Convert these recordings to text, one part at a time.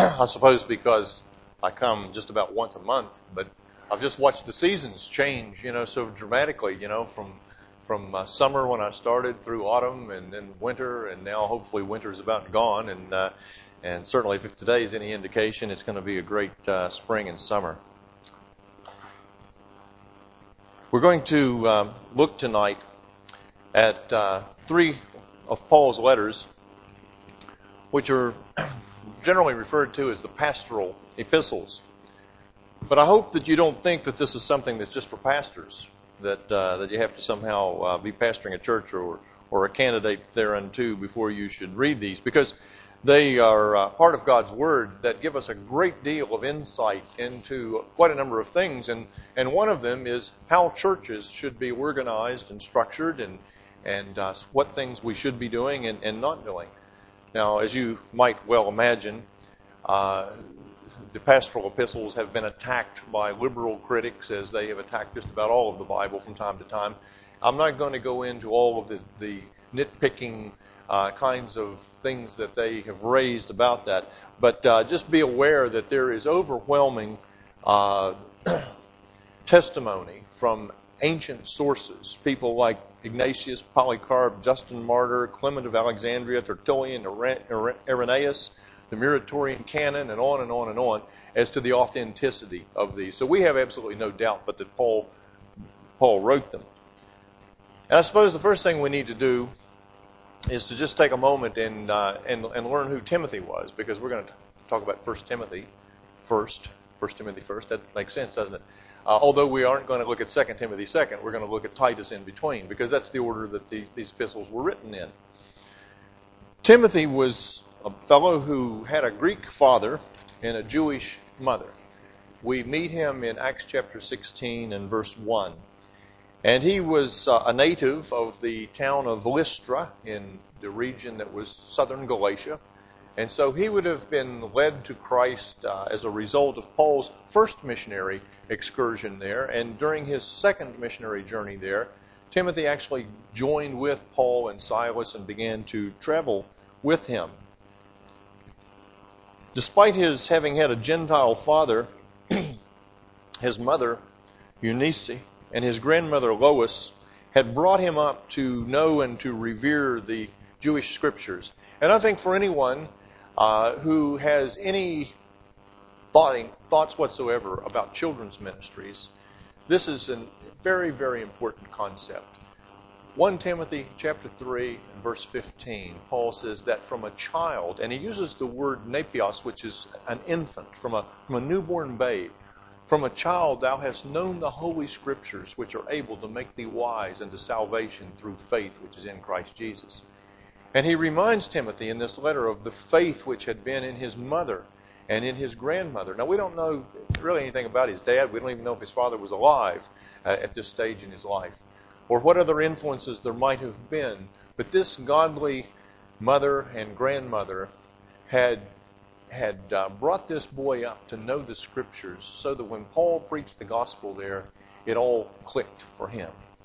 I suppose because I come just about once a month, but I've just watched the seasons change, so dramatically, from summer when I started through autumn and then winter, and now hopefully winter's about gone, and certainly if today is any indication, it's going to be a great spring and summer. We're going to look tonight at three of Paul's letters, which are generally referred to as the pastoral epistles. But I hope that you don't think that this is something that's just for pastors, that you have to somehow be pastoring a church or a candidate thereunto before you should read these, because they are part of God's Word that give us a great deal of insight into quite a number of things, and one of them is how churches should be organized and structured, and what things we should be doing and not doing. Now, as you might well imagine, the pastoral epistles have been attacked by liberal critics, as they have attacked just about all of the Bible from time to time. I'm not going to go into all of the nitpicking kinds of things that they have raised about that, but just be aware that there is overwhelming testimony from ancient sources, people like Ignatius, Polycarp, Justin Martyr, Clement of Alexandria, Tertullian, Irenaeus, the Muratorian canon, and on and on and on, as to the authenticity of these. So we have absolutely no doubt but that Paul wrote them. And I suppose the first thing we need to do is to just take a moment and learn who Timothy was, because we're going to talk about 1 Timothy first. 1 Timothy first. That makes sense, doesn't it? Although we aren't going to look at 2 Timothy second, we're going to look at Titus in between, because that's the order that these epistles were written in. Timothy was a fellow who had a Greek father and a Jewish mother. We meet him in Acts chapter 16 and verse 1. And he was a native of the town of Lystra in the region that was southern Galatia. And so he would have been led to Christ as a result of Paul's first missionary excursion there. And during his second missionary journey there, Timothy actually joined with Paul and Silas and began to travel with him. Despite his having had a Gentile father, his mother, Eunice, and his grandmother, Lois, had brought him up to know and to revere the Jewish scriptures. And I think for anyone who has any thoughts whatsoever about children's ministries, this is a very, very important concept. 1 Timothy chapter 3 and verse 15, Paul says that from a child, and he uses the word nepios, which is an infant, from a newborn babe. From a child thou hast known the holy scriptures, which are able to make thee wise unto salvation through faith which is in Christ Jesus. And he reminds Timothy in this letter of the faith which had been in his mother and in his grandmother. Now, we don't know really anything about his dad. We don't even know if his father was alive at this stage in his life, or what other influences there might have been. But this godly mother and grandmother had brought this boy up to know the scriptures, so that when Paul preached the gospel there, it all clicked for him.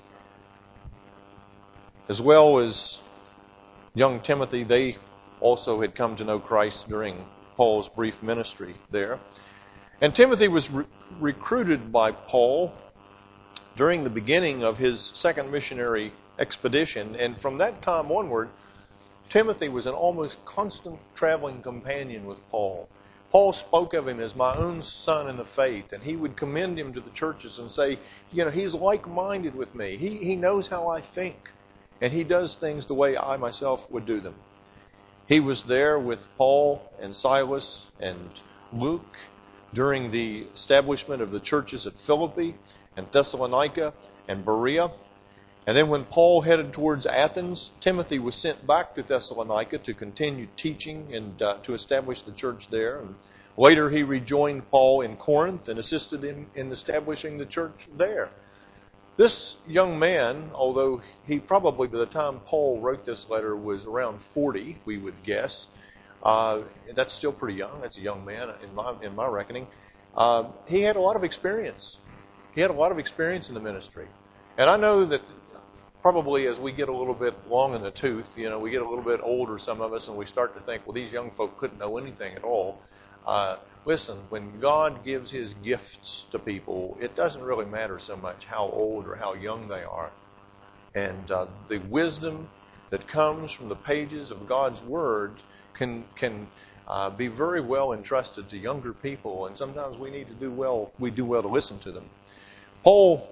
As well as young Timothy, they also had come to know Christ during Paul's brief ministry there. And Timothy was recruited by Paul during the beginning of his second missionary expedition, and from that time onward, Timothy was an almost constant traveling companion with Paul. Paul spoke of him as my own son in the faith, and he would commend him to the churches and say, he's like-minded with me. He knows how I think, and he does things the way I myself would do them. He was there with Paul and Silas and Luke during the establishment of the churches at Philippi and Thessalonica and Berea. And then when Paul headed towards Athens, Timothy was sent back to Thessalonica to continue teaching and to establish the church there. And later he rejoined Paul in Corinth and assisted him in establishing the church there. This young man, although he probably by the time Paul wrote this letter was around 40, we would guess, that's still pretty young. That's a young man in my reckoning. He had a lot of experience. He had a lot of experience in the ministry. And I know that probably as we get a little bit long in the tooth, we get a little bit older, some of us, and we start to think, well, these young folk couldn't know anything at all. Listen, when God gives His gifts to people, it doesn't really matter so much how old or how young they are. And the wisdom that comes from the pages of God's Word can be very well entrusted to younger people, and sometimes we do well to listen to them. Paul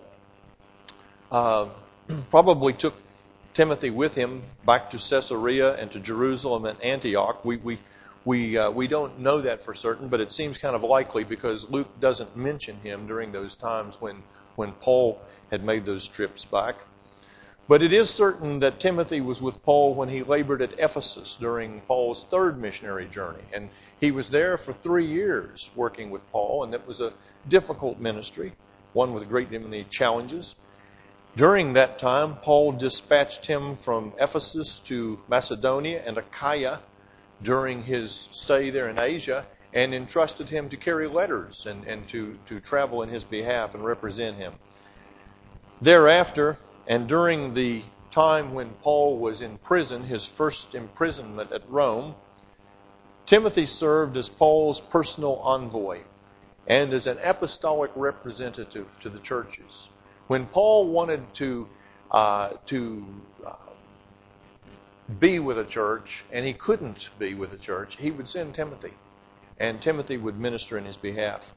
probably took Timothy with him back to Caesarea and to Jerusalem and Antioch. We don't know that for certain, but it seems kind of likely because Luke doesn't mention him during those times when Paul had made those trips back. But it is certain that Timothy was with Paul when he labored at Ephesus during Paul's third missionary journey. And he was there for 3 years working with Paul, and it was a difficult ministry, one with a great many challenges. During that time, Paul dispatched him from Ephesus to Macedonia and Achaia during his stay there in Asia, and entrusted him to carry letters and to travel in his behalf and represent him. Thereafter, and during the time when Paul was in prison, his first imprisonment at Rome, Timothy served as Paul's personal envoy and as an apostolic representative to the churches. When Paul wanted to be with a church and he couldn't be with a church, he would send Timothy, and Timothy would minister in his behalf.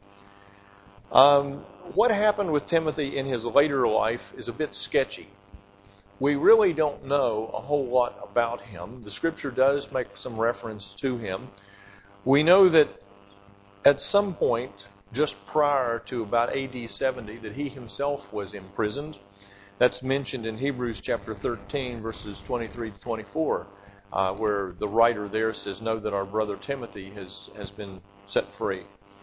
What happened with Timothy in his later life is a bit sketchy. We really don't know a whole lot about him. The Scripture does make some reference to him. We know that at some point, just prior to about AD 70, that he himself was imprisoned. That's mentioned in Hebrews chapter 13, verses 23 to 24, where the writer there says, "Know that our brother Timothy has been set free."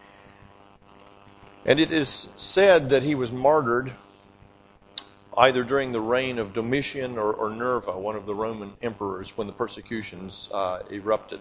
And it is said that he was martyred either during the reign of Domitian or Nerva, one of the Roman emperors, when the persecutions erupted.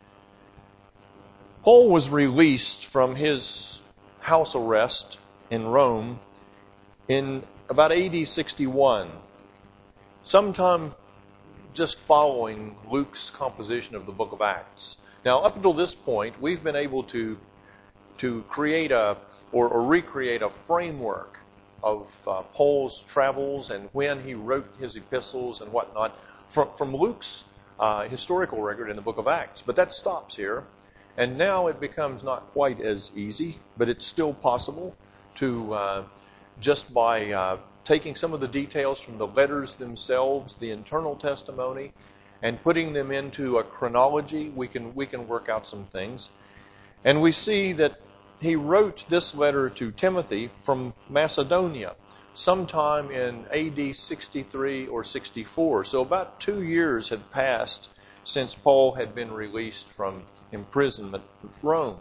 Paul was released from his house arrest in Rome in about AD 61, sometime just following Luke's composition of the book of Acts. Now, up until this point, we've been able to create or recreate a framework of Paul's travels and when he wrote his epistles and whatnot from Luke's historical record in the book of Acts. But that stops here. And now it becomes not quite as easy, but it's still possible to, just by taking some of the details from the letters themselves, the internal testimony, and putting them into a chronology, we can work out some things. And we see that he wrote this letter to Timothy from Macedonia sometime in AD 63 or 64. So about 2 years had passed since Paul had been released from imprisonment in Rome.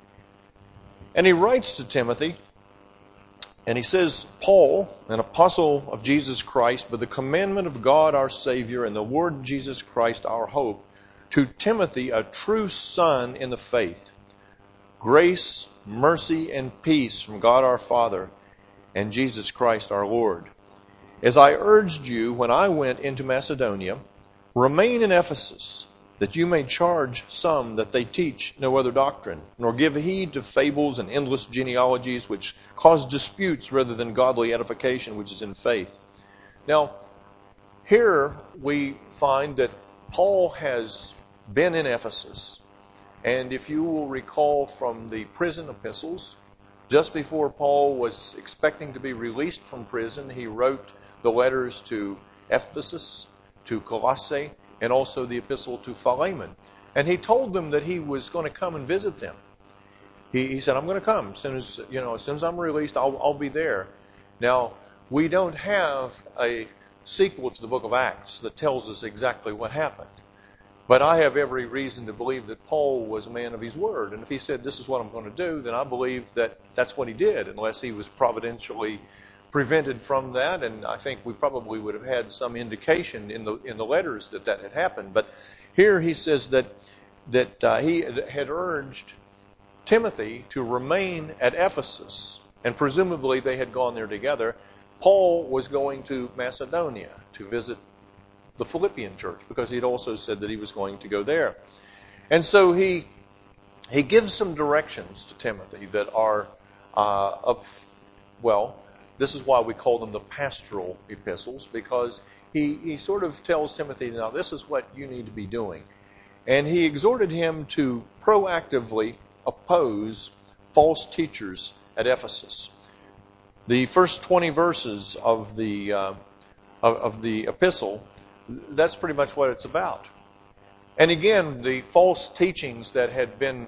And he writes to Timothy, and he says, "Paul, an apostle of Jesus Christ, by the commandment of God our Savior and the Lord Jesus Christ our hope, to Timothy, a true son in the faith, grace, mercy, and peace from God our Father and Jesus Christ our Lord. As I urged you when I went into Macedonia, remain in Ephesus, that you may charge some that they teach no other doctrine, nor give heed to fables and endless genealogies which cause disputes rather than godly edification which is in faith." Now, here we find that Paul has been in Ephesus. And if you will recall from the prison epistles, just before Paul was expecting to be released from prison, he wrote the letters to Ephesus, to Colossae, and also the epistle to Philemon. And he told them that he was going to come and visit them. He said, "I'm going to come as soon as I'm released. I'll be there." Now, we don't have a sequel to the book of Acts that tells us exactly what happened. But I have every reason to believe that Paul was a man of his word. And if he said, "This is what I'm going to do," then I believe that that's what he did, unless he was providentially prevented from that. And I think we probably would have had some indication in the letters that had happened. But here he says that he had urged Timothy to remain at Ephesus, and presumably they had gone there together. Paul was going to Macedonia to visit the Philippian church, because he had also said that he was going to go there. And so he he gives some directions to Timothy that are this is why we call them the pastoral epistles, because he sort of tells Timothy, now this is what you need to be doing. And he exhorted him to proactively oppose false teachers at Ephesus. The first 20 verses of the epistle, that's pretty much what it's about. And again, the false teachings that had been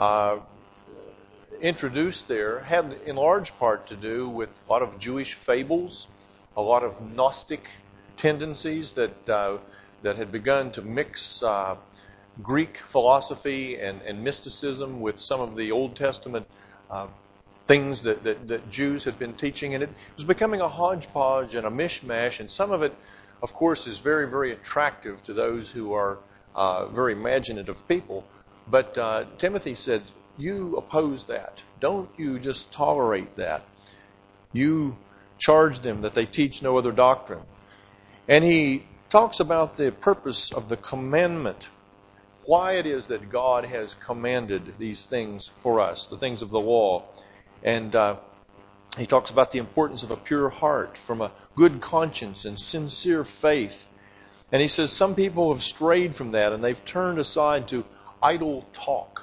introduced there had in large part to do with a lot of Jewish fables, a lot of Gnostic tendencies that had begun to mix Greek philosophy and mysticism with some of the Old Testament things that Jews had been teaching. And it was becoming a hodgepodge and a mishmash, and some of it, of course, is very, very attractive to those who are very imaginative people. But Timothy said, you oppose that. Don't you just tolerate that. You charge them that they teach no other doctrine. And he talks about the purpose of the commandment, why it is that God has commanded these things for us, the things of the law. And he talks about the importance of a pure heart, from a good conscience and sincere faith. And he says some people have strayed from that and they've turned aside to idle talk.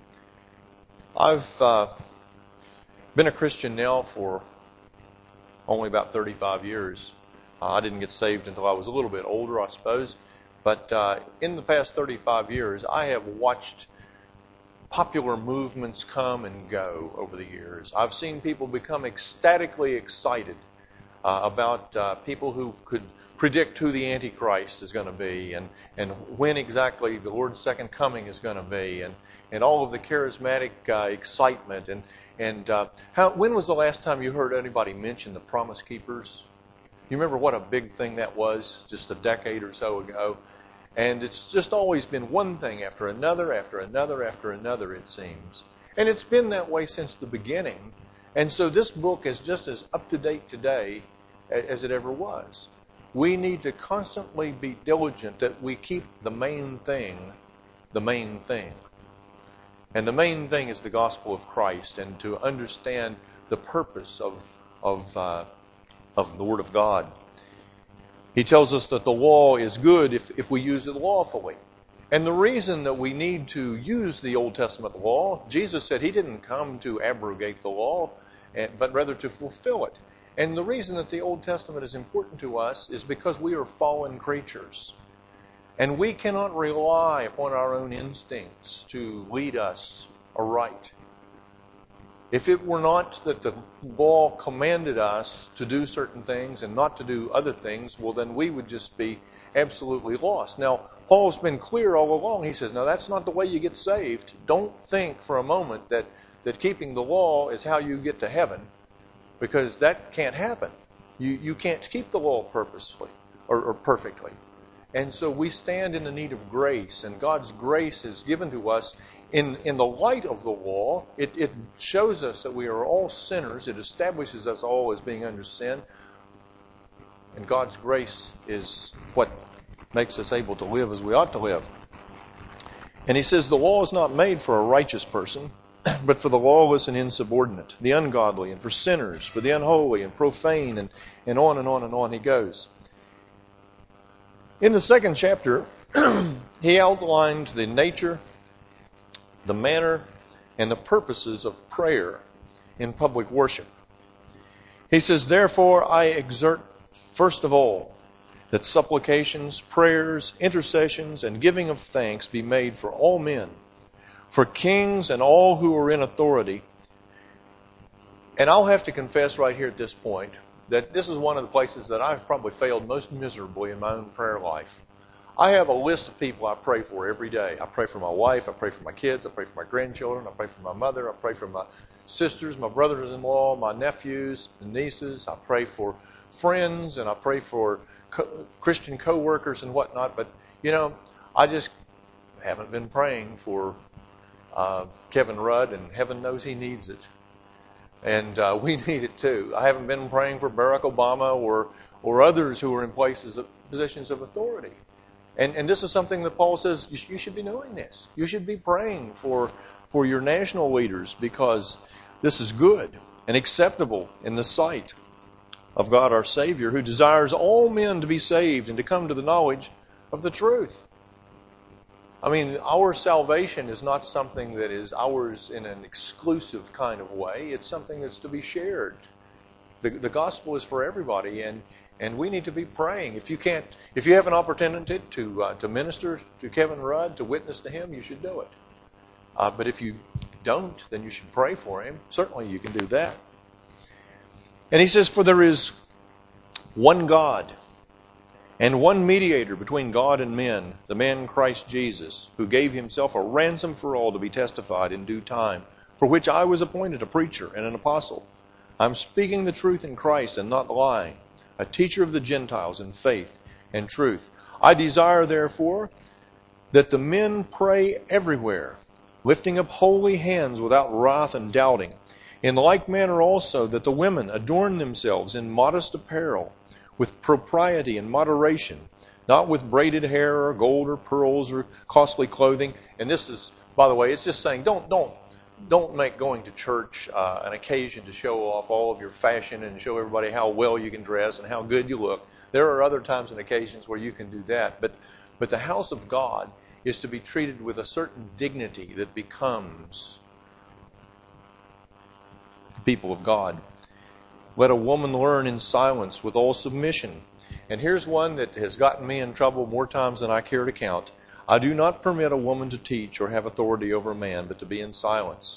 I've been a Christian now for only about 35 years. I didn't get saved until I was a little bit older, I suppose. But in the past 35 years, I have watched popular movements come and go over the years. I've seen people become ecstatically excited about people who could predict who the Antichrist is going to be and when exactly the Lord's second coming is going to be, and all of the charismatic excitement. When was the last time you heard anybody mention the Promise Keepers? You remember what a big thing that was just a decade or so ago? And it's just always been one thing after another, after another, after another, it seems. And it's been that way since the beginning. And so this book is just as up to date today as it ever was. We need to constantly be diligent that we keep the main thing the main thing. And the main thing is the gospel of Christ, and to understand the purpose of the Word of God. He tells us that the law is good if we use it lawfully. And the reason that we need to use the Old Testament law, Jesus said he didn't come to abrogate the law, but rather to fulfill it. And the reason that the Old Testament is important to us is because we are fallen creatures. And we cannot rely upon our own instincts to lead us aright. If it were not that the law commanded us to do certain things and not to do other things, well, then we would just be absolutely lost. Now, Paul's been clear all along. He says, no, that's not the way you get saved. Don't think for a moment that keeping the law is how you get to heaven, because that can't happen. You can't keep the law purposefully or perfectly. And so we stand in the need of grace, and God's grace is given to us in the light of the law. It shows us that we are all sinners. It establishes us all as being under sin. And God's grace is what makes us able to live as we ought to live. And he says the law is not made for a righteous person, but for the lawless and insubordinate, the ungodly, and for sinners, for the unholy and profane, and on and on and on he goes. In the second chapter, he outlined the nature, the manner, and the purposes of prayer in public worship. He says, therefore I exhort, first of all, that supplications, prayers, intercessions, and giving of thanks be made for all men, for kings and all who are in authority. And I'll have to confess right here at this point that this is one of the places that I've probably failed most miserably in my own prayer life. I have a list of people I pray for every day. I pray for my wife, I pray for my kids, I pray for my grandchildren, I pray for my mother, I pray for my sisters, my brothers-in-law, my nephews and nieces. I pray for friends, and I pray for Christian co-workers and whatnot. But, I just haven't been praying for Kevin Rudd, and heaven knows he needs it. And we need it too. I haven't been praying for Barack Obama or others who are in positions of authority. And this is something that Paul says you should be doing this. You should be praying for for your national leaders, because this is good and acceptable in the sight of God our Savior, who desires all men to be saved and to come to the knowledge of the truth. I mean, our salvation is not something that is ours in an exclusive kind of way. It's something that's to be shared. The gospel is for everybody, and we need to be praying. If you have an opportunity to minister to Kevin Rudd, to witness to him, you should do it. But if you don't, then you should pray for him. Certainly you can do that. And he says, for there is one God and one mediator between God and men, the man Christ Jesus, who gave himself a ransom for all to be testified in due time, for which I was appointed a preacher and an apostle. I'm speaking the truth in Christ and not lying, a teacher of the Gentiles in faith and truth. I desire, therefore, that the men pray everywhere, lifting up holy hands without wrath and doubting. In like manner also that the women adorn themselves in modest apparel, with propriety and moderation, not with braided hair or gold or pearls or costly clothing. And this is, by the way, it's just saying don't make going to church an occasion to show off all of your fashion and show everybody how well you can dress and how good you look. There are other times and occasions where you can do that, but the house of God is to be treated with a certain dignity that becomes the people of God. Let a woman learn in silence with all submission. And here's one that has gotten me in trouble more times than I care to count. I do not permit a woman to teach or have authority over a man, but to be in silence.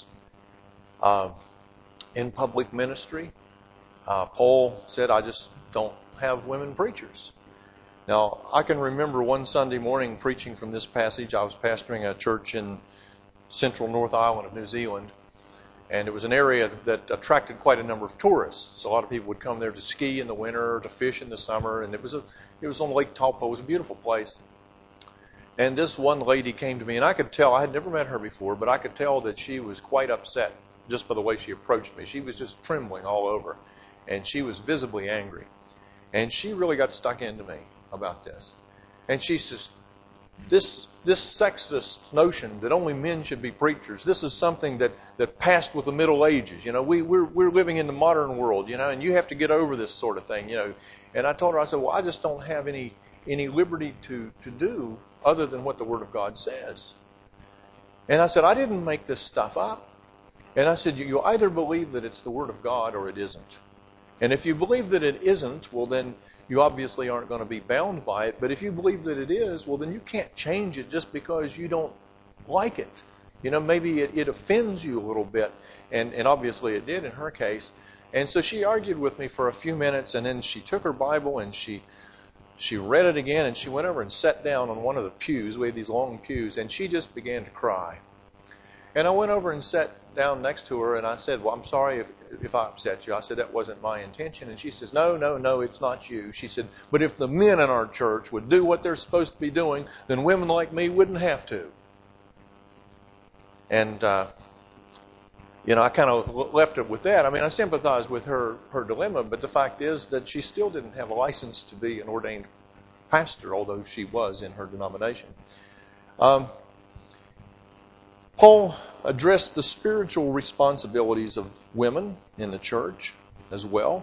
In public ministry, Paul said, I just don't have women preachers. Now, I can remember one Sunday morning preaching from this passage. I was pastoring a church in central North Island of New Zealand, and it was an area that attracted quite a number of tourists. So a lot of people would come there to ski in the winter, to fish in the summer, and it was on Lake Taupo. It was a beautiful place. And this one lady came to me, and I could tell, I had never met her before, but I could tell that she was quite upset just by the way she approached me. She was just trembling all over, and she was visibly angry. And she really got stuck into me about this. And she says, this sexist notion that only men should be preachers, this is something that passed with the Middle Ages. You know, we're living in the modern world, you know, and you have to get over this sort of thing, you know. And I told her, I said, well, I just don't have any liberty to do other than what the Word of God says. And I said, I didn't make this stuff up. And I said, you either believe that it's the Word of God or it isn't. And if you believe that it isn't, well, then you obviously aren't going to be bound by it. But if you believe that it is, well, then you can't change it just because you don't like it. You know, maybe it offends you a little bit. And obviously it did in her case. And so she argued with me for a few minutes, and then she took her Bible and she read it again, and she went over and sat down on one of the pews. We had these long pews, and she just began to cry. And I went over and sat down next to her, and I said, well, I'm sorry if I upset you. I said, that wasn't my intention. And she says, no, it's not you. She said, but if the men in our church would do what they're supposed to be doing, then women like me wouldn't have to. And, I kind of left it with that. I mean, I sympathize with her dilemma, but the fact is that she still didn't have a license to be an ordained pastor, although she was in her denomination. Paul addressed the spiritual responsibilities of women in the church as well.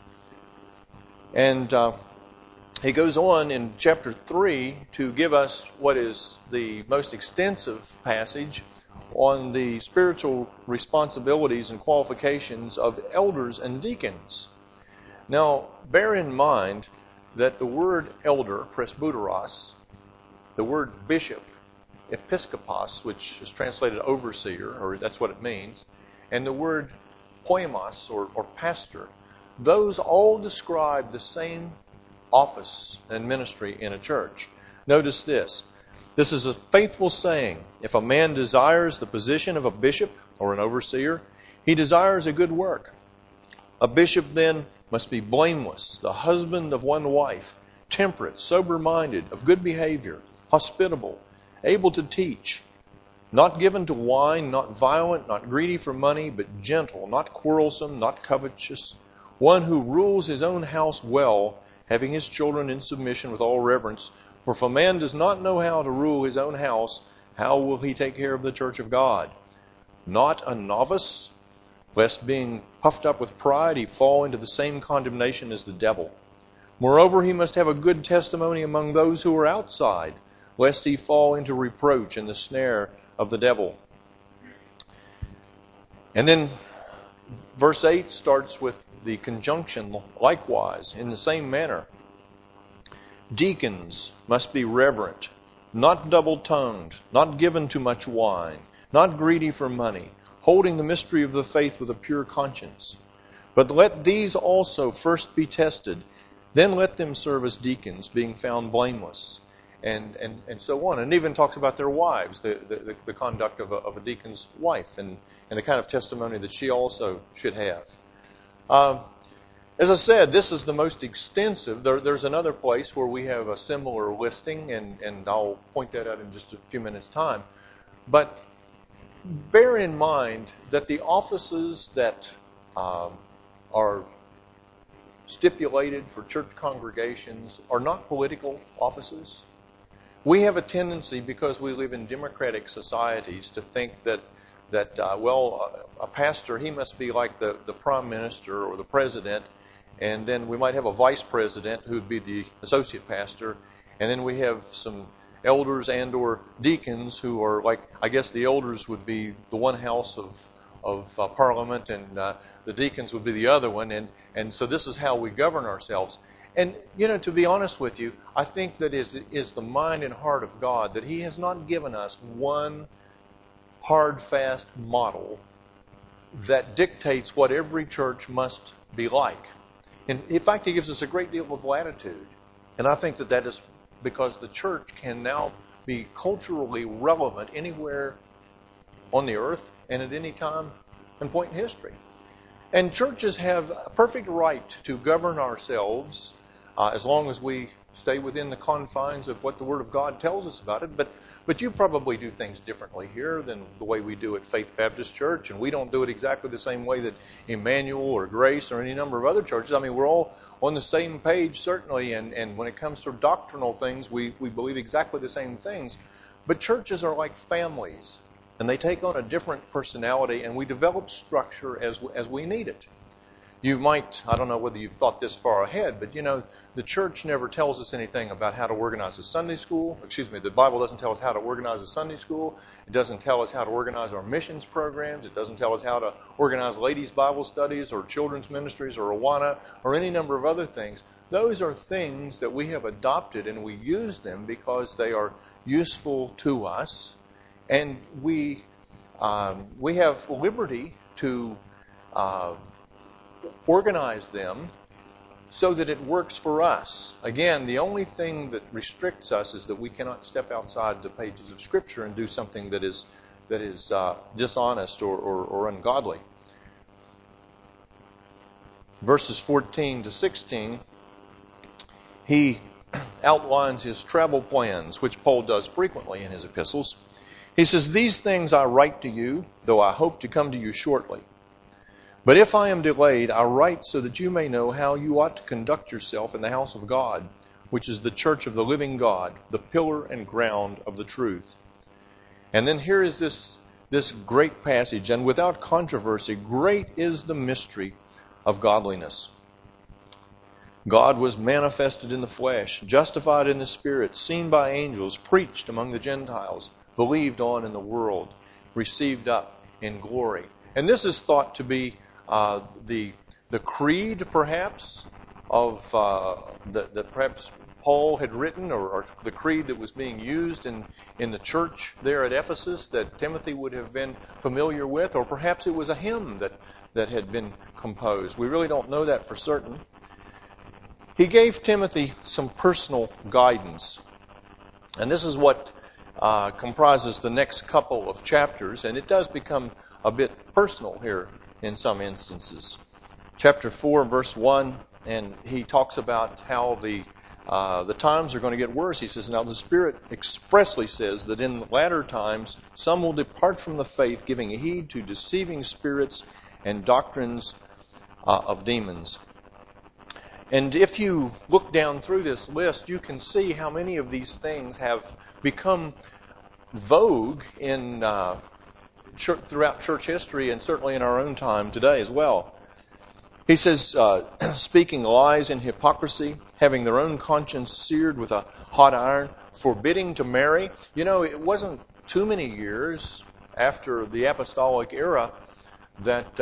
And he goes on in chapter 3 to give us what is the most extensive passage on the spiritual responsibilities and qualifications of elders and deacons. Now, bear in mind that the word elder, presbyteros, the word bishop, episkopos, which is translated overseer, or that's what it means, and the word poimos, or pastor, those all describe the same office and ministry in a church. Notice this. This is a faithful saying. If a man desires the position of a bishop or an overseer, he desires a good work. A bishop then must be blameless, the husband of one wife, temperate, sober-minded, of good behavior, hospitable, able to teach, not given to wine, not violent, not greedy for money, but gentle, not quarrelsome, not covetous, one who rules his own house well, having his children in submission with all reverence. For if a man does not know how to rule his own house, how will he take care of the church of God? not a novice, lest being puffed up with pride he fall into the same condemnation as the devil. Moreover, he must have a good testimony among those who are outside, lest he fall into reproach and the snare of the devil. And then verse 8 starts with the conjunction, likewise, in the same manner. Deacons must be reverent, not double-tongued, not given to much wine, not greedy for money, holding the mystery of the faith with a pure conscience. But let these also first be tested, then let them serve as deacons, being found blameless, and so on. And even talks about their wives, the conduct of a deacon's wife, and the kind of testimony that she also should have. As I said, this is the most extensive. There's another place where we have a similar listing, and I'll point that out in just a few minutes' time. But bear in mind that the offices that are stipulated for church congregations are not political offices. We have a tendency, because we live in democratic societies, to think that a pastor, he must be like the prime minister or the president, and then we might have a vice president who would be the associate pastor, and then we have some elders and or deacons who are like, I guess the elders would be the one house of Parliament, and the deacons would be the other one, and so this is how we govern ourselves. And, to be honest with you, I think that is the mind and heart of God, that He has not given us one hard, fast model that dictates what every church must be like. And in fact, He gives us a great deal of latitude. And I think that is because the church can now be culturally relevant anywhere on the earth and at any time and point in history. And churches have a perfect right to govern ourselves as long as we stay within the confines of what the Word of God tells us about it. But you probably do things differently here than the way we do at Faith Baptist Church, and we don't do it exactly the same way that Emmanuel or Grace or any number of other churches. I mean, we're all on the same page, certainly, and when it comes to doctrinal things, we believe exactly the same things. But churches are like families, and they take on a different personality, and we develop structure as we need it. You might, I don't know whether you've thought this far ahead, but the church never tells us anything about how to organize a Sunday school. The Bible doesn't tell us how to organize a Sunday school. It doesn't tell us how to organize our missions programs. It doesn't tell us how to organize ladies' Bible studies or children's ministries or Awana or any number of other things. Those are things that we have adopted, and we use them because they are useful to us, and we have liberty to organize them so that it works for us. Again, the only thing that restricts us is that we cannot step outside the pages of Scripture and do something that is dishonest or ungodly. Verses 14 to 16, he outlines his travel plans, which Paul does frequently in his epistles. He says, "These things I write to you, though I hope to come to you shortly. But if I am delayed, I write so that you may know how you ought to conduct yourself in the house of God, which is the church of the living God, the pillar and ground of the truth." And then here is this great passage, "And without controversy, great is the mystery of godliness. God was manifested in the flesh, justified in the Spirit, seen by angels, preached among the Gentiles, believed on in the world, received up in glory." And this is thought to be the creed, perhaps, of that perhaps Paul had written, or the creed that was being used in the church there at Ephesus that Timothy would have been familiar with, or perhaps it was a hymn that had been composed. We really don't know that for certain. He gave Timothy some personal guidance, and this is what comprises the next couple of chapters, and it does become a bit personal here in some instances. Chapter 4, verse 1, and he talks about how the times are going to get worse. He says, "Now the Spirit expressly says that in the latter times some will depart from the faith, giving heed to deceiving spirits and doctrines of demons." And if you look down through this list, you can see how many of these things have become vogue in throughout church history and certainly in our own time today as well. He says, speaking lies and hypocrisy, having their own conscience seared with a hot iron, forbidding to marry. You know, it wasn't too many years after the apostolic era that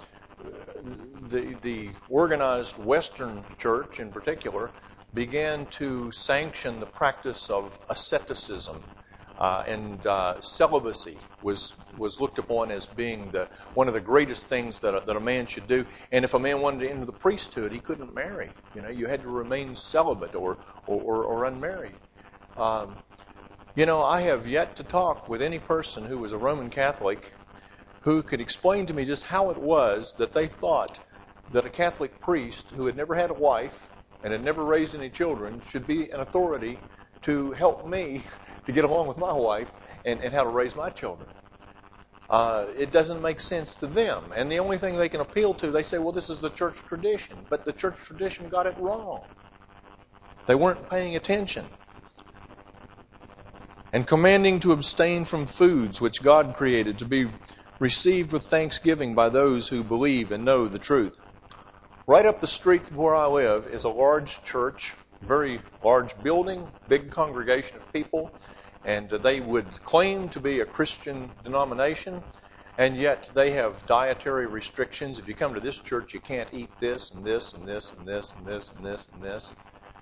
the organized Western church in particular began to sanction the practice of asceticism. And celibacy was looked upon as being one of the greatest things that a man should do. And if a man wanted to enter the priesthood, he couldn't marry. You know, you had to remain celibate or unmarried. You know, I have yet to talk with any person who was a Roman Catholic who could explain to me just how it was that they thought that a Catholic priest who had never had a wife and had never raised any children should be an authority to help me to get along with my wife and how to raise my children. It doesn't make sense to them. And the only thing they can appeal to, they say, well, this is the church tradition. But the church tradition got it wrong. They weren't paying attention. And commanding to abstain from foods which God created to be received with thanksgiving by those who believe and know the truth. Right up the street from where I live is a large church, very large building, big congregation of people, and they would claim to be a Christian denomination, and yet they have dietary restrictions. If you come to this church, you can't eat this and this and this and this and this and this and this.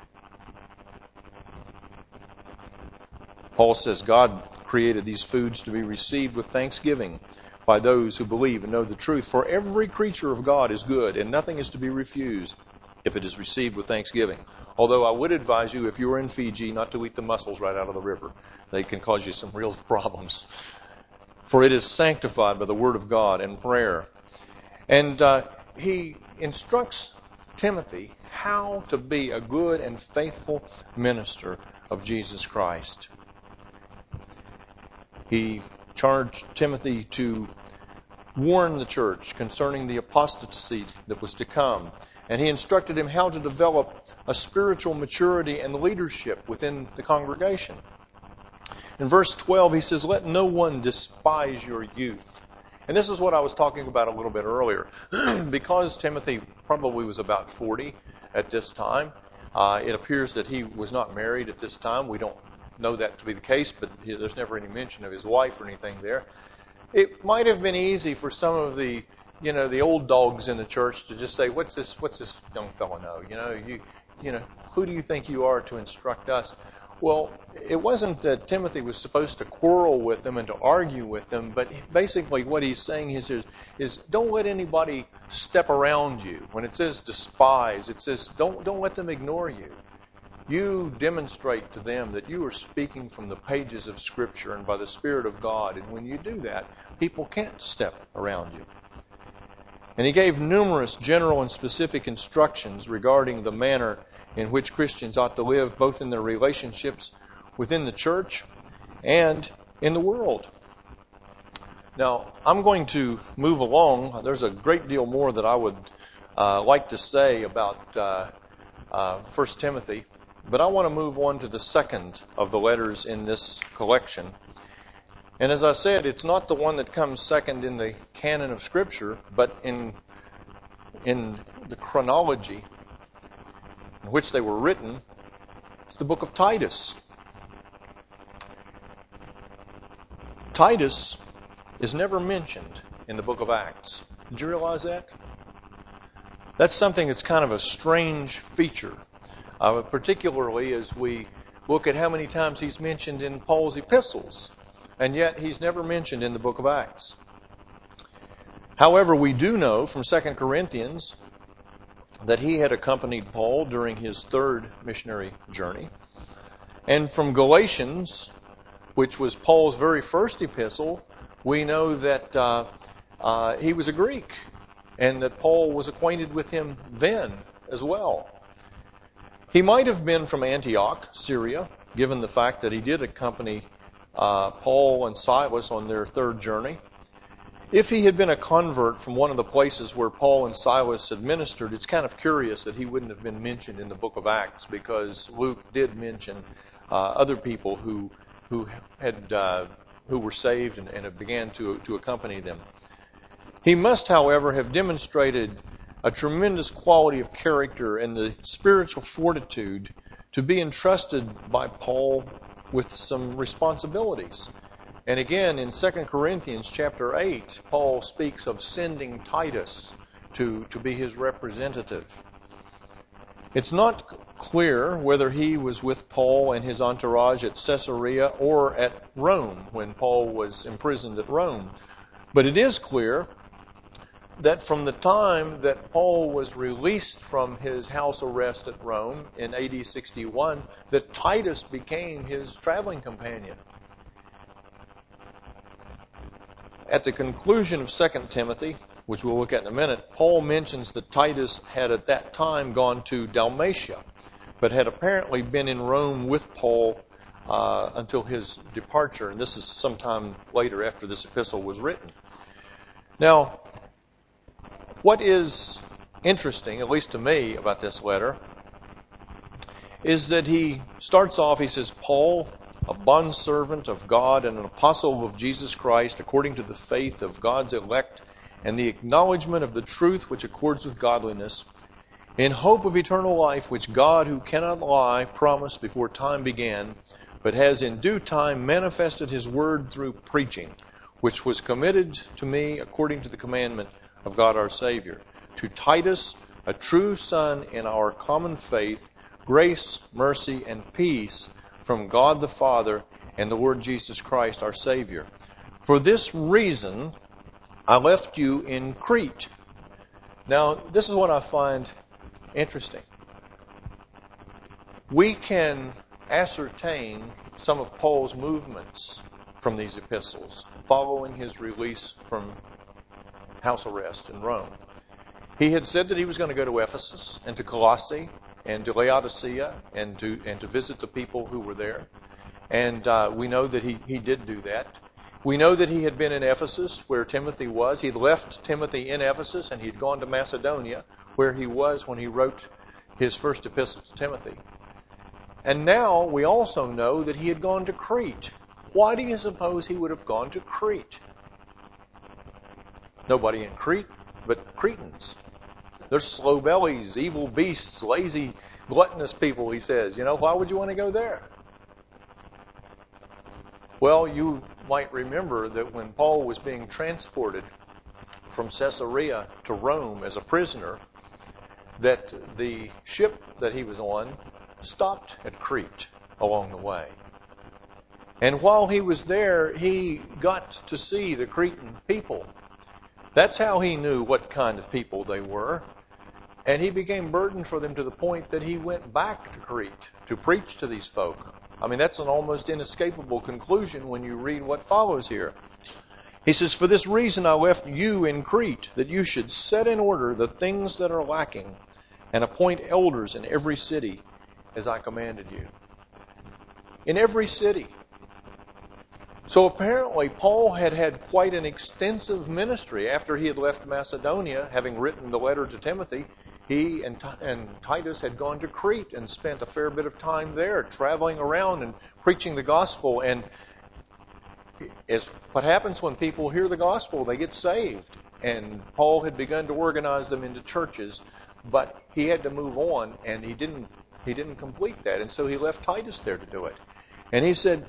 Paul says God created these foods to be received with thanksgiving by those who believe and know the truth. For every creature of God is good, and nothing is to be refused if it is received with thanksgiving. Although I would advise you, if you are in Fiji, not to eat the mussels right out of the river. They can cause you some real problems. For it is sanctified by the word of God and prayer. And he instructs Timothy how to be a good and faithful minister of Jesus Christ. He charged Timothy to warn the church concerning the apostasy that was to come. And he instructed him how to develop a spiritual maturity and leadership within the congregation. In verse 12, he says, let no one despise your youth. And this is what I was talking about a little bit earlier. Because Timothy probably was about 40 at this time, it appears that he was not married at this time. We don't know that to be the case, but there's never any mention of his wife or anything there. It might have been easy for some of the old dogs in the church to just say, what's this young fellow know? You know, who do you think you are to instruct us? Well, it wasn't that Timothy was supposed to quarrel with them and to argue with them, but basically what he's saying is don't let anybody step around you. When it says despise, it says don't let them ignore you. You demonstrate to them that you are speaking from the pages of Scripture and by the Spirit of God. And when you do that, people can't step around you. And he gave numerous general and specific instructions regarding the manner in which Christians ought to live, both in their relationships within the church and in the world. Now, I'm going to move along. There's a great deal more that I would like to say about 1 Timothy. But I want to move on to the second of the letters in this collection. And as I said, it's not the one that comes second in the canon of Scripture, but in the chronology in which they were written. It's the book of Titus. Titus is never mentioned in the book of Acts. Did you realize that? That's something that's kind of a strange feature. Particularly as we look at how many times he's mentioned in Paul's epistles, and yet he's never mentioned in the book of Acts. However, we do know from 2 Corinthians that he had accompanied Paul during his third missionary journey. And from Galatians, which was Paul's very first epistle, we know that he was a Greek and that Paul was acquainted with him then as well. He might have been from Antioch, Syria, given the fact that he did accompany Paul and Silas on their third journey. If he had been a convert from one of the places where Paul and Silas had ministered, it's kind of curious that he wouldn't have been mentioned in the book of Acts, because Luke did mention other people who had who were saved and began to accompany them. He must, however, have demonstrated a tremendous quality of character and the spiritual fortitude to be entrusted by Paul with some responsibilities. And again, in 2 Corinthians chapter 8, Paul speaks of sending Titus to be his representative. It's not clear whether he was with Paul and his entourage at Caesarea or at Rome when Paul was imprisoned at Rome. But it is clear that from the time that Paul was released from his house arrest at Rome in AD 61, that Titus became his traveling companion. At the conclusion of 2 Timothy, which we'll look at in a minute, Paul mentions that Titus had at that time gone to Dalmatia, but had apparently been in Rome with Paul until his departure, and this is sometime later after this epistle was written. Now, what is interesting, at least to me, about this letter, is that he starts off, he says, Paul, a bondservant of God and an apostle of Jesus Christ, according to the faith of God's elect and the acknowledgement of the truth which accords with godliness, in hope of eternal life, which God, who cannot lie, promised before time began, but has in due time manifested his word through preaching, which was committed to me according to the commandment of God our Savior. To Titus, a true son in our common faith, grace, mercy, and peace from God the Father and the Lord Jesus Christ our Savior. For this reason, I left you in Crete. Now, this is what I find interesting. We can ascertain some of Paul's movements from these epistles following his release from house arrest in Rome. He had said that he was going to go to Ephesus and to Colossae and to Laodicea and to visit the people who were there. And we know that he did do that. We know that he had been in Ephesus where Timothy was. He'd left Timothy in Ephesus and he'd gone to Macedonia where he was when he wrote his first epistle to Timothy. And now we also know that he had gone to Crete. Why do you suppose he would have gone to Crete? Nobody in Crete but Cretans. They're slow bellies, evil beasts, lazy, gluttonous people, he says. Why would you want to go there? Well, you might remember that when Paul was being transported from Caesarea to Rome as a prisoner, that the ship that he was on stopped at Crete along the way. And while he was there, he got to see the Cretan people. That's how he knew what kind of people they were. And he became burdened for them to the point that he went back to Crete to preach to these folk. I mean, that's an almost inescapable conclusion when you read what follows here. He says, for this reason I left you in Crete, that you should set in order the things that are lacking and appoint elders in every city as I commanded you. In every city. So apparently Paul had quite an extensive ministry after he had left Macedonia, having written the letter to Timothy. He and Titus had gone to Crete and spent a fair bit of time there, traveling around and preaching the gospel. And as what happens when people hear the gospel, they get saved. And Paul had begun to organize them into churches, but he had to move on, and he didn't complete that. And so he left Titus there to do it. And he said,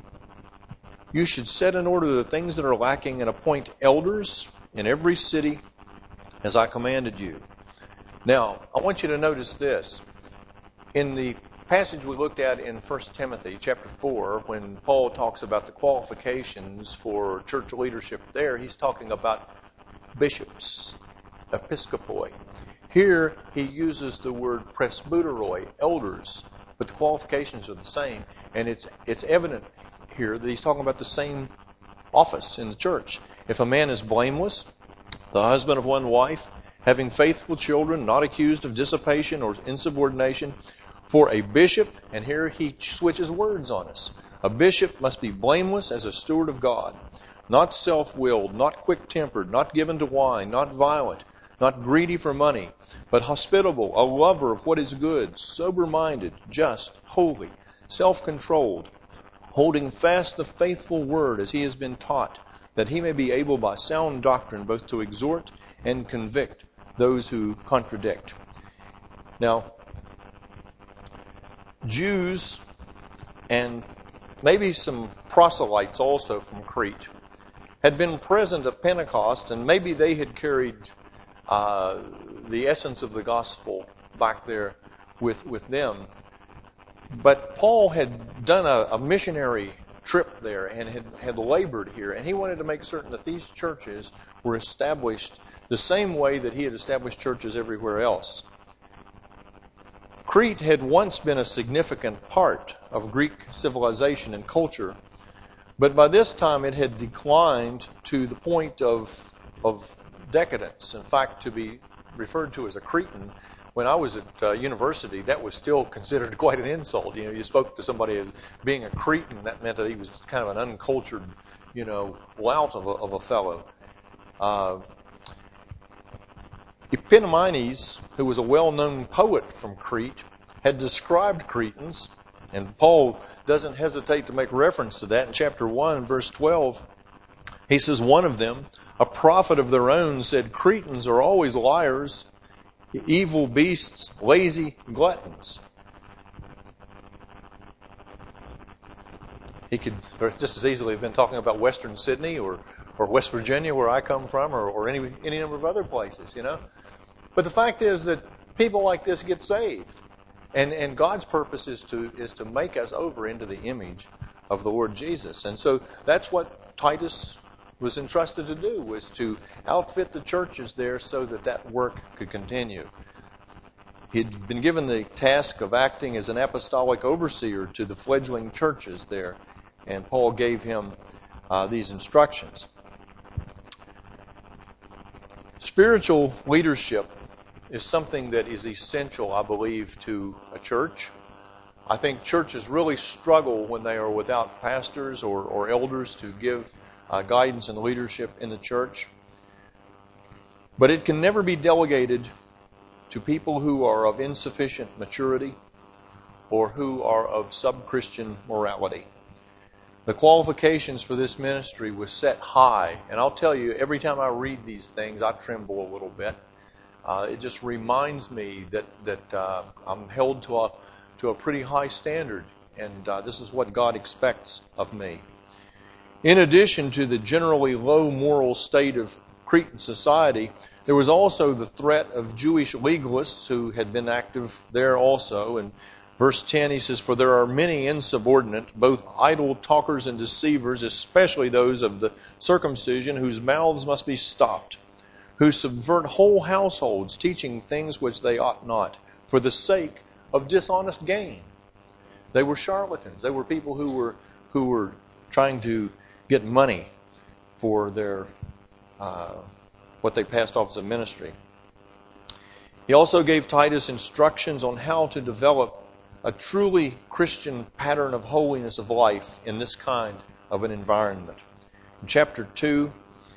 you should set in order the things that are lacking and appoint elders in every city as I commanded you. Now, I want you to notice this. In the passage we looked at in 1 Timothy chapter 4, when Paul talks about the qualifications for church leadership there, he's talking about bishops, episkopoi. Here he uses the word presbyteroi, elders, but the qualifications are the same, and it's evident here that he's talking about the same office in the church. If a man is blameless, the husband of one wife, having faithful children, not accused of dissipation or insubordination, for a bishop, and here he switches words on us, a bishop must be blameless as a steward of God, not self-willed, not quick-tempered, not given to wine, not violent, not greedy for money, but hospitable, a lover of what is good, sober-minded, just, holy, self-controlled. holding fast the faithful word as he has been taught, that he may be able by sound doctrine both to exhort and convict those who contradict. Now, Jews and maybe some proselytes also from Crete had been present at Pentecost, and maybe they had carried the essence of the gospel back there with them. But Paul had done a missionary trip there and had labored here, and he wanted to make certain that these churches were established the same way that he had established churches everywhere else. Crete had once been a significant part of Greek civilization and culture, but by this time it had declined to the point of decadence. In fact, to be referred to as a Cretan, when I was at university, that was still considered quite an insult. You know, you spoke to somebody as being a Cretan, that meant that he was kind of an uncultured, lout of a fellow. Epimanes, who was a well-known poet from Crete, had described Cretans, and Paul doesn't hesitate to make reference to that in chapter 1, verse 12. He says, one of them, a prophet of their own, said, Cretans are always liars, evil beasts, lazy gluttons. He could just as easily have been talking about Western Sydney or West Virginia, where I come from, or any number of other places, But the fact is that people like this get saved. And God's purpose is to make us over into the image of the Lord Jesus. And so that's what Titus was entrusted to do, was to outfit the churches there so that work could continue. He'd been given the task of acting as an apostolic overseer to the fledgling churches there, and Paul gave him these instructions. Spiritual leadership is something that is essential, I believe, to a church. I think churches really struggle when they are without pastors or elders to give guidance and leadership in the church. But it can never be delegated to people who are of insufficient maturity or who are of sub-Christian morality. The qualifications for this ministry was set high, and I'll tell you, every time I read these things, I tremble a little bit. It just reminds me that I'm held to a pretty high standard, and this is what God expects of me. In addition to the generally low moral state of Cretan society, there was also the threat of Jewish legalists who had been active there also. In verse 10 he says, for there are many insubordinate, both idle talkers and deceivers, especially those of the circumcision, whose mouths must be stopped, who subvert whole households, teaching things which they ought not, for the sake of dishonest gain. They were charlatans. They were people who were trying to get money for their what they passed off as a ministry. He also gave Titus instructions on how to develop a truly Christian pattern of holiness of life in this kind of an environment. In chapter 2,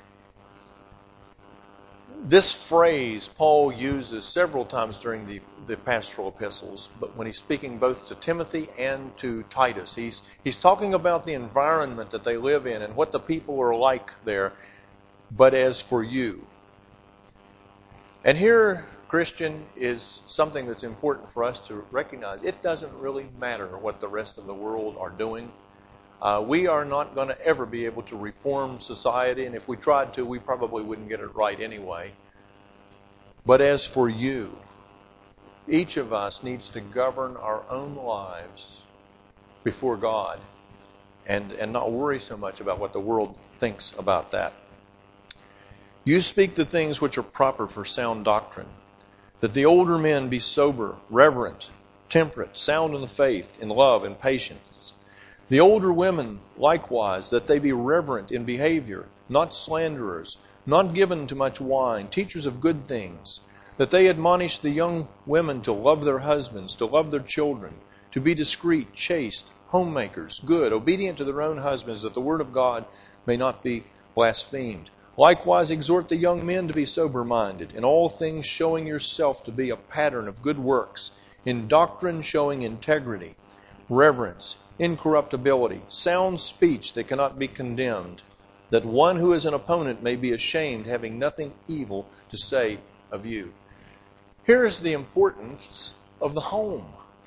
this phrase Paul uses several times during the pastoral epistles, but when he's speaking both to Timothy and to Titus, he's talking about the environment that they live in and what the people are like there. But as for you, and here, Christian, is something that's important for us to recognize. It doesn't really matter what the rest of the world are doing. We are not going to ever be able to reform society, and if we tried to, we probably wouldn't get it right anyway. But as for you, each of us needs to govern our own lives before God and not worry so much about what the world thinks about that. You speak the things which are proper for sound doctrine, that the older men be sober, reverent, temperate, sound in the faith, in love, and patience. The older women likewise, that they be reverent in behavior, not slanderers, not given to much wine, teachers of good things, that they admonish the young women to love their husbands, to love their children, to be discreet, chaste, homemakers, good, obedient to their own husbands, that the word of God may not be blasphemed. Likewise, exhort the young men to be sober-minded, in all things showing yourself to be a pattern of good works, in doctrine showing integrity, reverence, incorruptibility, sound speech that cannot be condemned, that one who is an opponent may be ashamed, having nothing evil to say of you. Here is the importance of the home.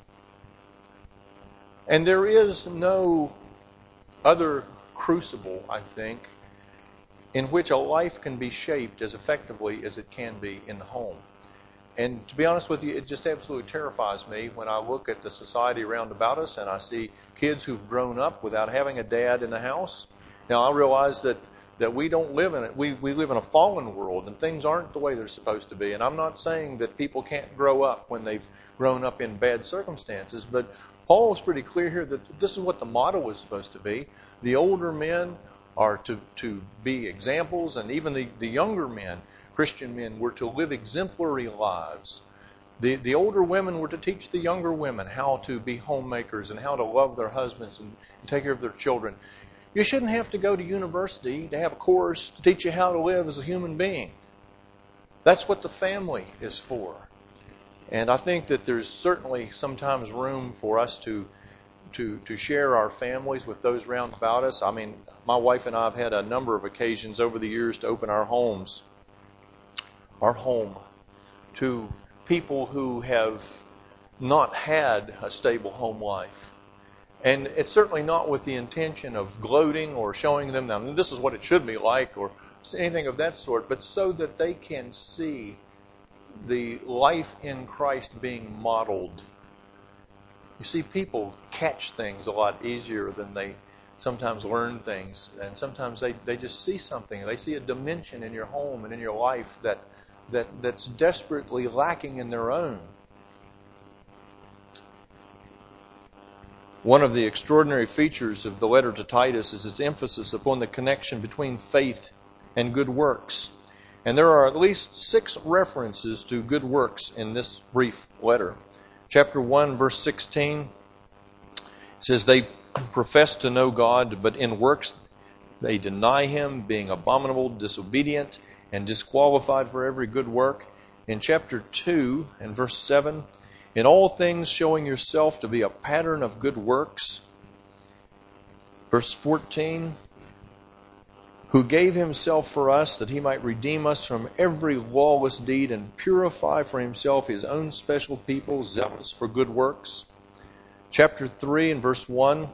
And there is no other crucible, I think, in which a life can be shaped as effectively as it can be in the home. And to be honest with you, it just absolutely terrifies me when I look at the society around about us and I see kids who've grown up without having a dad in the house. Now, I realize that we don't live in it. We live in a fallen world, and things aren't the way they're supposed to be. And I'm not saying that people can't grow up when they've grown up in bad circumstances, but Paul is pretty clear here that this is what the model is supposed to be. The older men are to be examples, and even the younger men, Christian men, were to live exemplary lives. The older women were to teach the younger women how to be homemakers and how to love their husbands and take care of their children. You shouldn't have to go to university to have a course to teach you how to live as a human being. That's what the family is for. And I think that there's certainly sometimes room for us to share our families with those round about us. I mean, my wife and I have had a number of occasions over the years to open our home, to people who have not had a stable home life. And it's certainly not with the intention of gloating or showing them, now, this is what it should be like, or anything of that sort, but so that they can see the life in Christ being modeled. You see, people catch things a lot easier than they sometimes learn things. And sometimes they just see something. They see a dimension in your home and in your life that's desperately lacking in their own. One of the extraordinary features of the letter to Titus is its emphasis upon the connection between faith and good works. And there are at least 6 references to good works in this brief letter. Chapter 1, verse 16 says, they profess to know God, but in works they deny Him, being abominable, disobedient, and disqualified for every good work. In chapter 2 and verse 7, in all things showing yourself to be a pattern of good works. Verse 14, who gave Himself for us that He might redeem us from every lawless deed and purify for Himself His own special people, zealous for good works. Chapter 3 and verse 1,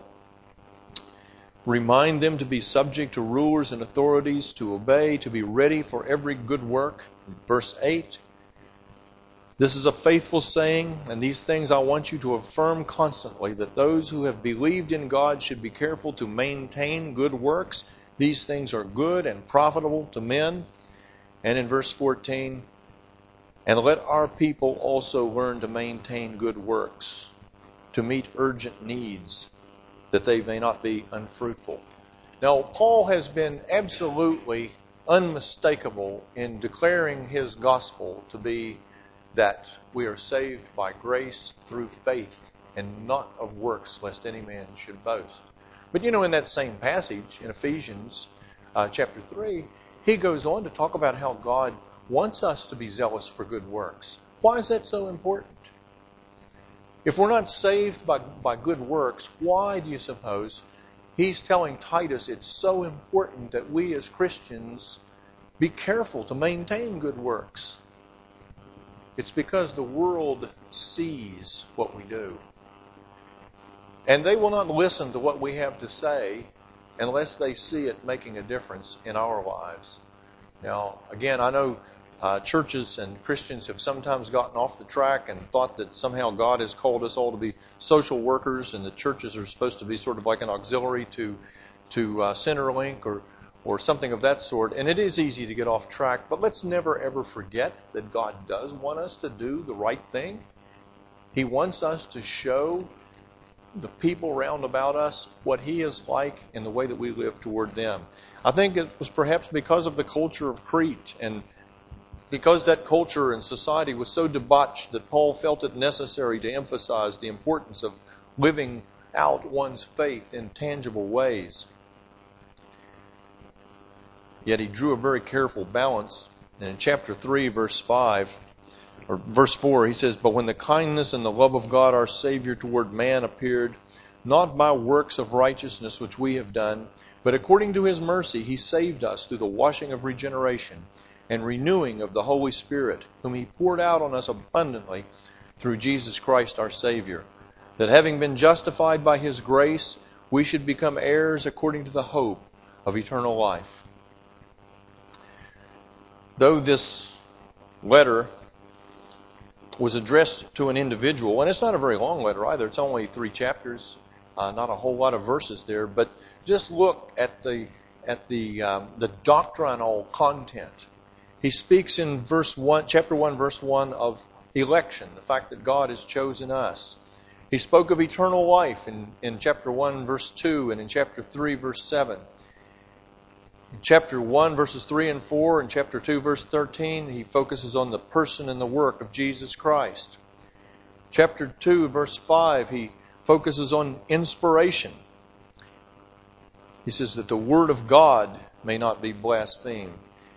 remind them to be subject to rulers and authorities, to obey, to be ready for every good work. Verse 8, this is a faithful saying, and these things I want you to affirm constantly, that those who have believed in God should be careful to maintain good works. These things are good and profitable to men. And in verse 14, and let our people also learn to maintain good works, to meet urgent needs, that they may not be unfruitful. Now, Paul has been absolutely unmistakable in declaring his gospel to be that we are saved by grace through faith and not of works, lest any man should boast. But in that same passage in Ephesians chapter 3, he goes on to talk about how God wants us to be zealous for good works. Why is that so important? If we're not saved by good works, why do you suppose he's telling Titus it's so important that we as Christians be careful to maintain good works? It's because the world sees what we do. And they will not listen to what we have to say unless they see it making a difference in our lives. Now, again, I know churches and Christians have sometimes gotten off the track and thought that somehow God has called us all to be social workers and the churches are supposed to be sort of like an auxiliary to Centerlink or something of that sort. And it is easy to get off track, but let's never ever forget that God does want us to do the right thing. He wants us to show the people round about us what He is like in the way that we live toward them. I think it was perhaps because of the culture of Crete and because that culture and society was so debauched that Paul felt it necessary to emphasize the importance of living out one's faith in tangible ways. Yet he drew a very careful balance. And in chapter 3, verse 5, or verse 4, he says, but when the kindness and the love of God our Savior toward man appeared, not by works of righteousness which we have done, but according to His mercy He saved us through the washing of regeneration and renewing of the Holy Spirit, whom He poured out on us abundantly through Jesus Christ our Savior, that having been justified by His grace, we should become heirs according to the hope of eternal life. Though this letter was addressed to an individual, and it's not a very long letter either, it's only 3 chapters, not a whole lot of verses there, but just look at the doctrinal content. He speaks in chapter 1, verse 1 of election, the fact that God has chosen us. He spoke of eternal life in chapter 1, verse 2, and in chapter 3, verse 7. In chapter 1, verses 3 and 4, and chapter 2, verse 13, he focuses on the person and the work of Jesus Christ. Chapter 2, verse 5, he focuses on inspiration. He says that the Word of God may not be blasphemed.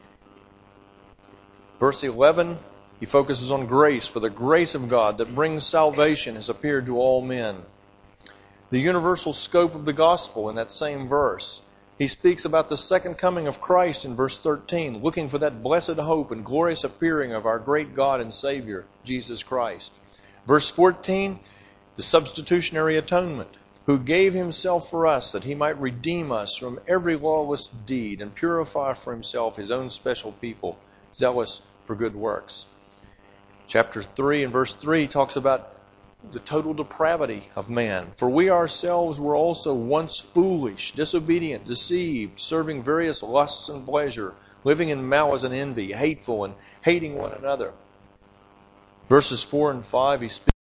Verse 11, he focuses on grace, for the grace of God that brings salvation has appeared to all men. The universal scope of the gospel in that same verse. He speaks about the second coming of Christ in verse 13, looking for that blessed hope and glorious appearing of our great God and Savior, Jesus Christ. Verse 14, the substitutionary atonement, who gave Himself for us that He might redeem us from every lawless deed and purify for Himself His own special people, zealous for good works. Chapter 3 and verse 3 talks about the total depravity of man. For we ourselves were also once foolish, disobedient, deceived, serving various lusts and pleasure, living in malice and envy, hateful and hating one another. Verses 4 and 5, he speaks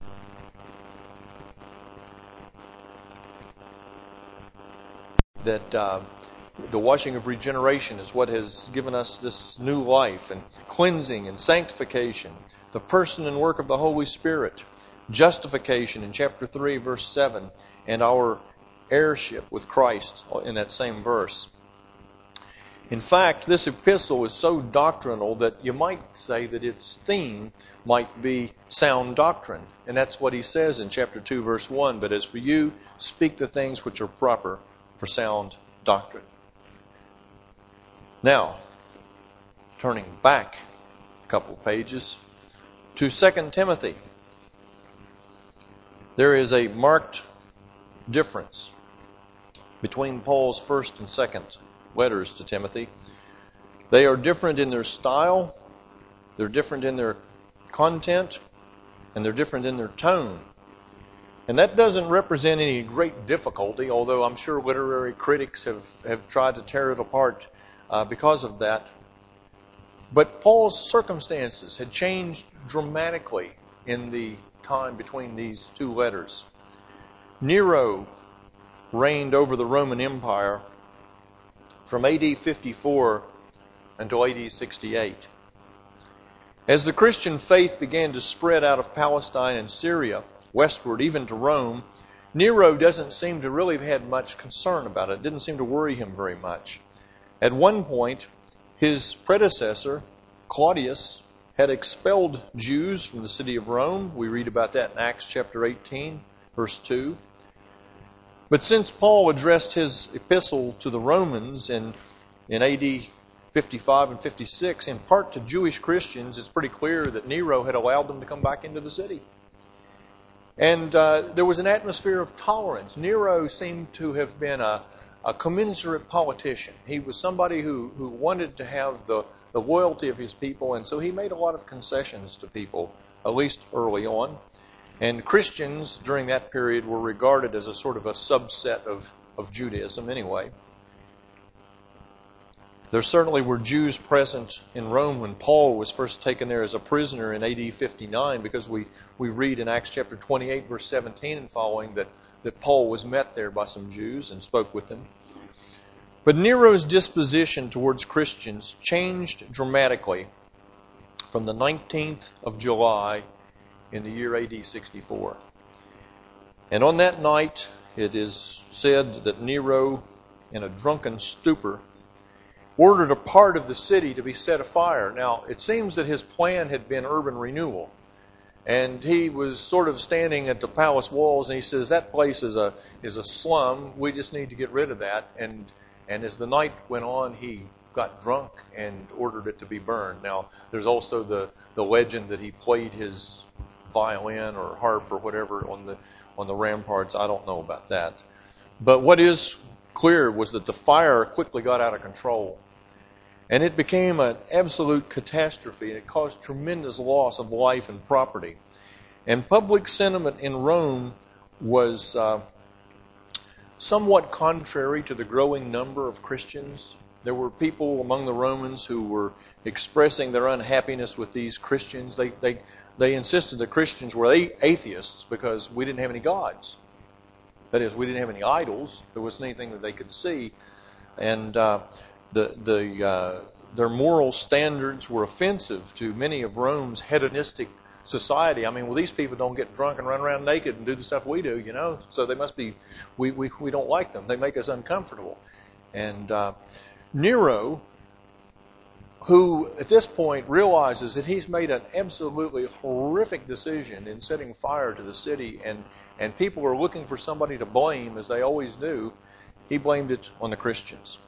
that the washing of regeneration is what has given us this new life, and cleansing and sanctification, the person and work of the Holy Spirit, justification in chapter 3, verse 7, and our heirship with Christ in that same verse. In fact, this epistle is so doctrinal that you might say that its theme might be sound doctrine. And that's what he says in chapter 2, verse 1. But as for you, speak the things which are proper for sound doctrine. Now, turning back a couple of pages to 2 Timothy. There is a marked difference between Paul's first and second letters to Timothy. They are different in their style, they're different in their content, and they're different in their tone. And that doesn't represent any great difficulty, although I'm sure literary critics have tried to tear it apart because of that. But Paul's circumstances had changed dramatically in the time between these two letters. Nero reigned over the Roman Empire from AD 54 until AD 68. As the Christian faith began to spread out of Palestine and Syria westward, even to Rome, Nero doesn't seem to really have had much concern about it. It didn't seem to worry him very much. At one point, his predecessor, Claudius, had expelled Jews from the city of Rome. We read about that in Acts chapter 18, verse 2. But since Paul addressed his epistle to the Romans in AD 55 and 56, in part to Jewish Christians, it's pretty clear that Nero had allowed them to come back into the city. And there was an atmosphere of tolerance. Nero seemed to have been a commensurate politician. He was somebody who wanted to have the loyalty of his people, and so he made a lot of concessions to people, at least early on. And Christians during that period were regarded as a sort of a subset of Judaism anyway. There certainly were Jews present in Rome when Paul was first taken there as a prisoner in AD 59, because we read in Acts chapter 28, verse 17 and following that Paul was met there by some Jews and spoke with them. But Nero's disposition towards Christians changed dramatically from the 19th of July in the year AD 64. And on that night, it is said that Nero, in a drunken stupor, ordered a part of the city to be set afire. Now, it seems that his plan had been urban renewal. And he was sort of standing at the palace walls, and he says, that place is a slum. We just need to get rid of that. And as the night went on, he got drunk and ordered it to be burned. Now, there's also the legend that he played his violin or harp or whatever on the ramparts. I don't know about that. But what is clear was that the fire quickly got out of control. And it became an absolute catastrophe, and it caused tremendous loss of life and property. And public sentiment in Rome was somewhat contrary to the growing number of Christians. There were people among the Romans who were expressing their unhappiness with these Christians. They insisted that Christians were atheists because we didn't have any gods. That is, we didn't have any idols. There wasn't anything that they could see. And their moral standards were offensive to many of Rome's hedonistic society. I mean, well, these people don't get drunk and run around naked and do the stuff we do, so they must be, we don't like them. They make us uncomfortable. And Nero, who at this point realizes that he's made an absolutely horrific decision in setting fire to the city, and people are looking for somebody to blame, as they always do, he blamed it on the Christians.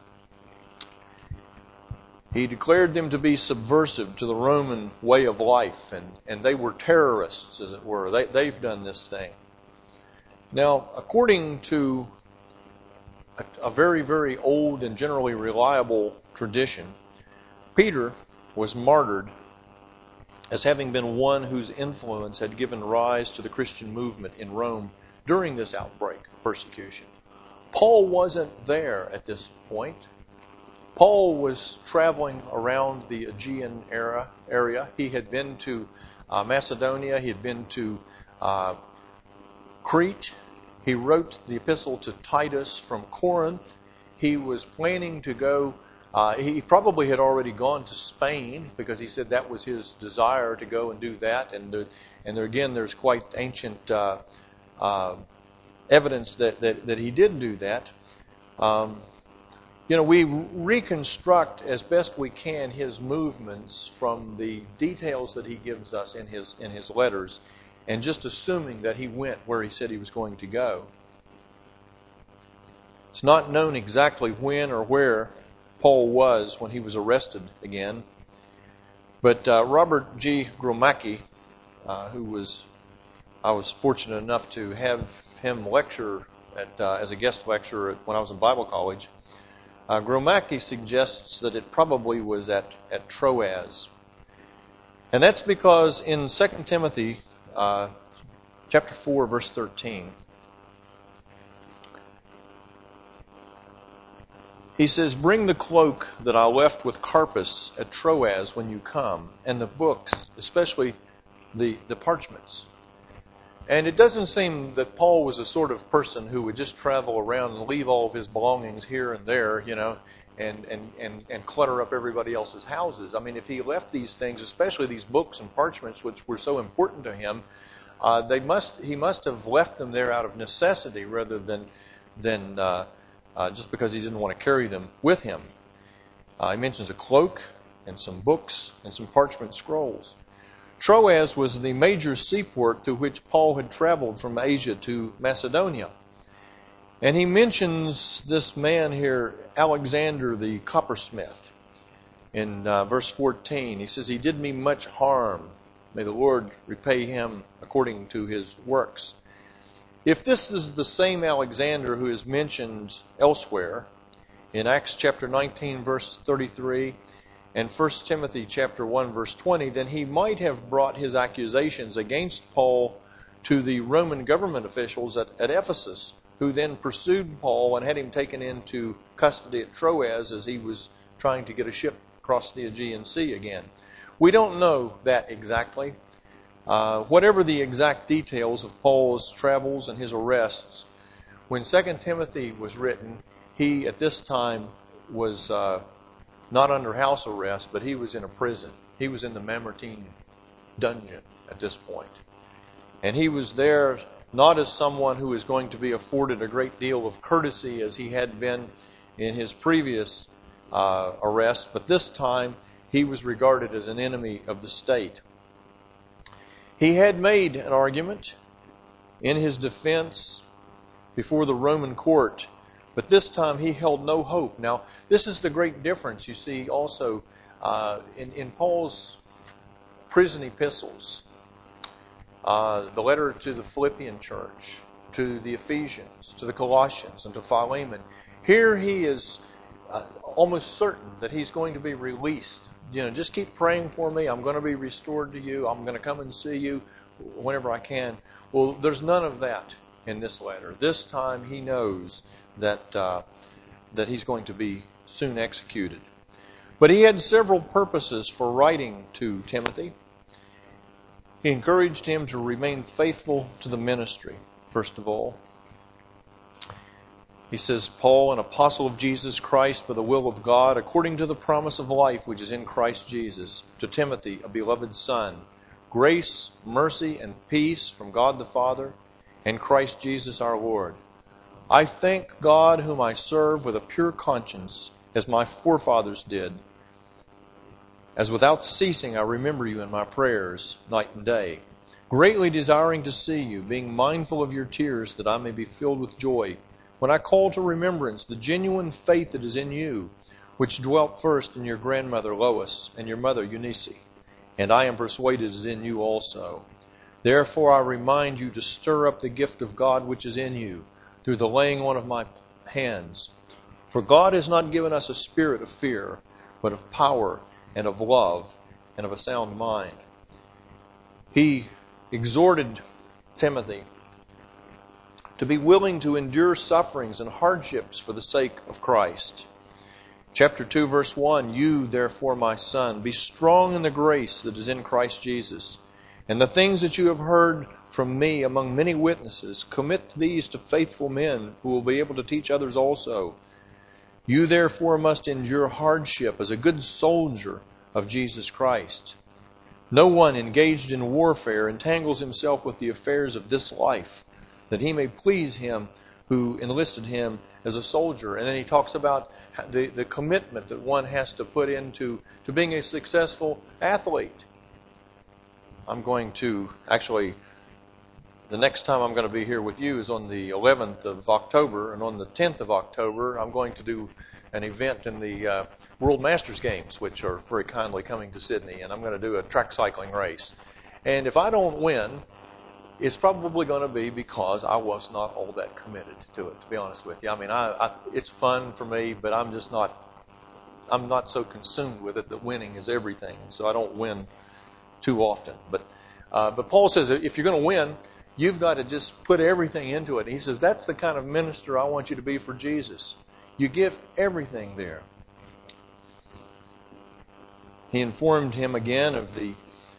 He declared them to be subversive to the Roman way of life, and they were terrorists, as it were. They've done this thing. Now, according to a very, very old and generally reliable tradition, Peter was martyred as having been one whose influence had given rise to the Christian movement in Rome during this outbreak of persecution. Paul wasn't there at this point. Paul was traveling around the Aegean area. He had been to Macedonia. He had been to Crete. He wrote the epistle to Titus from Corinth. He was planning to go. He probably had already gone to Spain because he said that was his desire to go and do that. And there again, there's quite ancient evidence that he did do that. We reconstruct as best we can his movements from the details that he gives us in his letters, and just assuming that he went where he said he was going to go. It's not known exactly when or where Paul was when he was arrested again, but Robert G. Gromacki, I was fortunate enough to have him lecture as a guest lecturer when I was in Bible college. Gromacki suggests that it probably was at Troas. And that's because in 2 Timothy chapter 4, verse 13, he says, "Bring the cloak that I left with Carpus at Troas when you come, and the books, especially the parchments." And it doesn't seem that Paul was a sort of person who would just travel around and leave all of his belongings here and there, and clutter up everybody else's houses. I mean, if he left these things, especially these books and parchments, which were so important to him, he must have left them there out of necessity rather than just because he didn't want to carry them with him. He mentions a cloak and some books and some parchment scrolls. Troas was the major seaport through which Paul had traveled from Asia to Macedonia. And he mentions this man here, Alexander the coppersmith, in verse 14. He says, "He did me much harm. May the Lord repay him according to his works." If this is the same Alexander who is mentioned elsewhere in Acts chapter 19, verse 33, and 1 Timothy chapter 1, verse 20, then he might have brought his accusations against Paul to the Roman government officials at Ephesus, who then pursued Paul and had him taken into custody at Troas as he was trying to get a ship across the Aegean Sea again. We don't know that exactly. Whatever the exact details of Paul's travels and his arrests, when 2 Timothy was written, he at this time was not under house arrest, but he was in a prison. He was in the Mamertine dungeon at this point. And he was there not as someone who is going to be afforded a great deal of courtesy as he had been in his previous arrest, but this time he was regarded as an enemy of the state. He had made an argument in his defense before the Roman court, but this time he held no hope. Now, this is the great difference you see also in Paul's prison epistles, the letter to the Philippian church, to the Ephesians, to the Colossians, and to Philemon. Here he is almost certain that he's going to be released. Just keep praying for me. I'm going to be restored to you. I'm going to come and see you whenever I can. Well, there's none of that in this letter. This time he knows that he's going to be soon executed. But he had several purposes for writing to Timothy. He encouraged him to remain faithful to the ministry, first of all. He says, Paul, an apostle of Jesus Christ by the will of God, according to the promise of life which is in Christ Jesus, to Timothy, a beloved son, grace, mercy, and peace from God the Father and Christ Jesus our Lord. I thank God whom I serve with a pure conscience, as my forefathers did, as without ceasing I remember you in my prayers night and day, greatly desiring to see you, being mindful of your tears, that I may be filled with joy, when I call to remembrance the genuine faith that is in you, which dwelt first in your grandmother Lois and your mother Eunice, and I am persuaded is in you also. Therefore I remind you to stir up the gift of God which is in you, through the laying on of my hands. For God has not given us a spirit of fear, but of power and of love and of a sound mind. He exhorted Timothy to be willing to endure sufferings and hardships for the sake of Christ. Chapter 2, verse 1, You, therefore, my son, be strong in the grace that is in Christ Jesus. And the things that you have heard from me among many witnesses, commit these to faithful men who will be able to teach others also. You, therefore, must endure hardship as a good soldier of Jesus Christ. No one engaged in warfare entangles himself with the affairs of this life, that he may please him who enlisted him as a soldier. And then he talks about the commitment that one has to put into being a successful athlete. I'm going to, actually, the next time I'm going to be here with you is on the 11th of October, and on the 10th of October I'm going to do an event in the World Masters Games, which are very kindly coming to Sydney, and I'm going to do a track cycling race. And if I don't win, it's probably going to be because I was not all that committed to it, to be honest with you. I mean, it's fun for me, but I'm not so consumed with it that winning is everything. So I don't win too often. But Paul says if you're going to win, you've got to just put everything into it. He says that's the kind of minister I want you to be for Jesus. You give everything there. He informed him again of the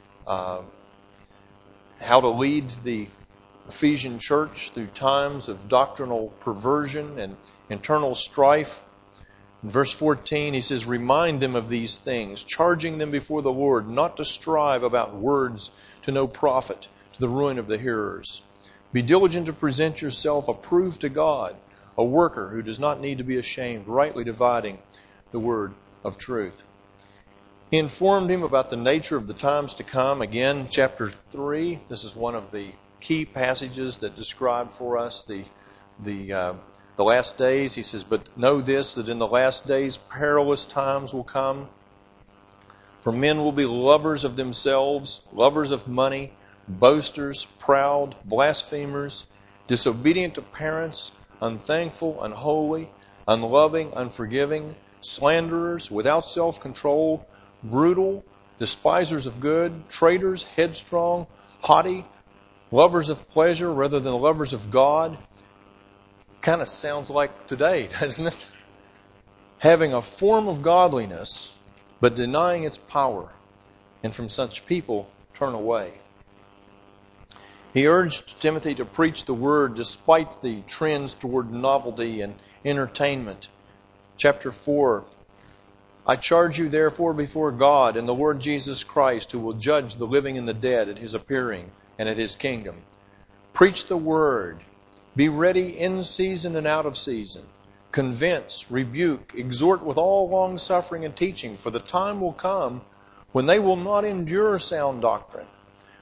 how to lead the Ephesian church through times of doctrinal perversion and internal strife. In verse 14, he says, Remind them of these things, charging them before the Lord not to strive about words to no profit, to the ruin of the hearers. Be diligent to present yourself approved to God, a worker who does not need to be ashamed, rightly dividing the word of truth. He informed him about the nature of the times to come. Again, chapter 3, this is one of the key passages that describe for us the last days. He says, But know this, that in the last days perilous times will come. For men will be lovers of themselves, lovers of money, boasters, proud, blasphemers, disobedient to parents, unthankful, unholy, unloving, unforgiving, slanderers, without self-control, brutal, despisers of good, traitors, headstrong, haughty, lovers of pleasure rather than lovers of God. Kind of sounds like today, doesn't it? Having a form of godliness, but denying its power. And from such people, turn away. He urged Timothy to preach the word despite the trends toward novelty and entertainment. Chapter 4, I charge you therefore before God and the Lord Jesus Christ, who will judge the living and the dead at his appearing and at his kingdom. Preach the word. Be ready in season and out of season. Convince, rebuke, exhort with all long-suffering and teaching, for the time will come when they will not endure sound doctrine,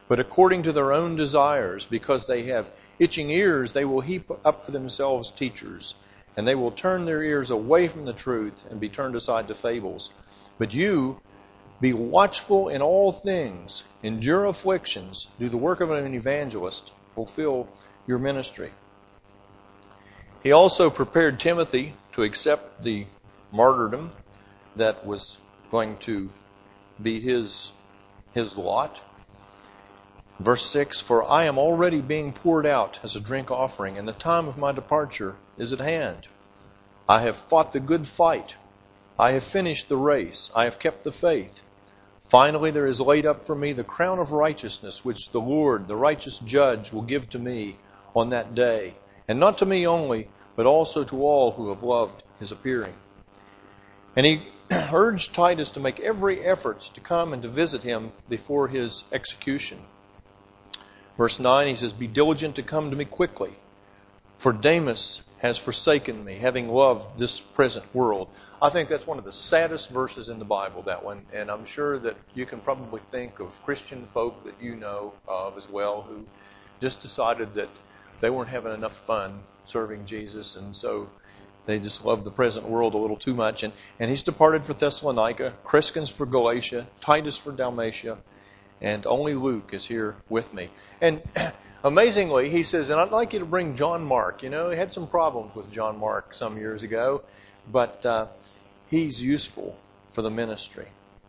but according to their own desires, because they have itching ears, they will heap up for themselves teachers, and they will turn their ears away from the truth and be turned aside to fables. But you, be watchful in all things, endure afflictions, do the work of an evangelist, fulfill your ministry. He also prepared Timothy to accept the martyrdom that was going to be his lot. Verse 6, for I am already being poured out as a drink offering, and the time of my departure is at hand. I have fought the good fight. I have finished the race. I have kept the faith. Finally, there is laid up for me the crown of righteousness, which the Lord, the righteous judge, will give to me on that day. And not to me only, but also to all who have loved his appearing. And he urged Titus to make every effort to come and to visit him before his execution. Verse 9, he says, be diligent to come to me quickly, for Demas has forsaken me, having loved this present world. I think that's one of the saddest verses in the Bible, that one. And I'm sure that you can probably think of Christian folk that you know of as well who just decided that they weren't having enough fun serving Jesus, and so they just loved the present world a little too much. And he's departed for Thessalonica, Crescens for Galatia, Titus for Dalmatia, and only Luke is here with me. And amazingly, he says, and I'd like you to bring John Mark. You know, he had some problems with John Mark some years ago, but he's useful for the ministry.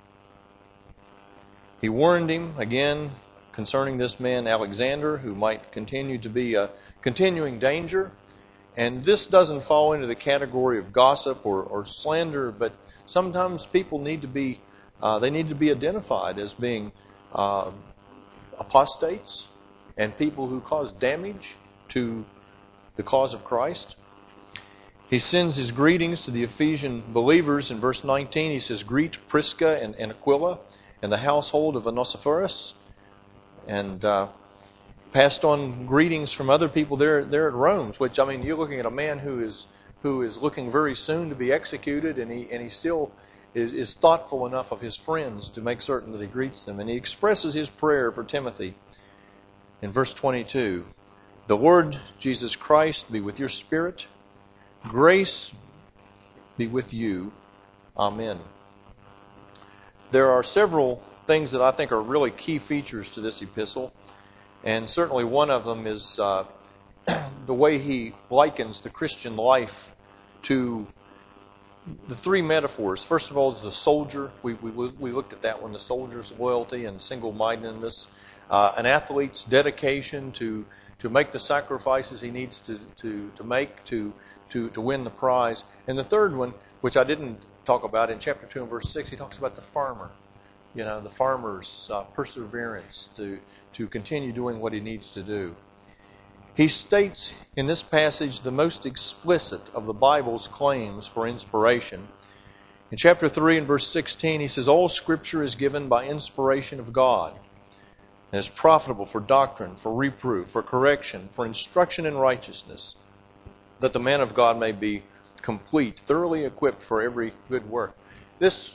He warned him again concerning this man Alexander, who might continue to be a continuing danger. And this doesn't fall into the category of gossip or slander, but sometimes people need to be identified as being apostates and people who cause damage to the cause of Christ. He sends his greetings to the Ephesian believers. In verse 19, he says, greet Prisca and Aquila and the household of Onesiphorus. And passed on greetings from other people there at Rome, which, I mean, you're looking at a man who is looking very soon to be executed, and he still is thoughtful enough of his friends to make certain that he greets them. And he expresses his prayer for Timothy in verse 22. The Lord Jesus Christ be with your spirit. Grace be with you. Amen. There are several things that I think are really key features to this epistle. And certainly one of them is the way he likens the Christian life to the three metaphors. First of all, is the soldier. We looked at that one, the soldier's loyalty and single-mindedness. An athlete's dedication to make the sacrifices he needs to make to win the prize. And the third one, which I didn't talk about, in chapter 2 and verse 6, he talks about the farmer. You know, the farmer's perseverance to continue doing what he needs to do. He states in this passage the most explicit of the Bible's claims for inspiration. In chapter 3 and verse 16, he says, all Scripture is given by inspiration of God and is profitable for doctrine, for reproof, for correction, for instruction in righteousness, that the man of God may be complete, thoroughly equipped for every good work. This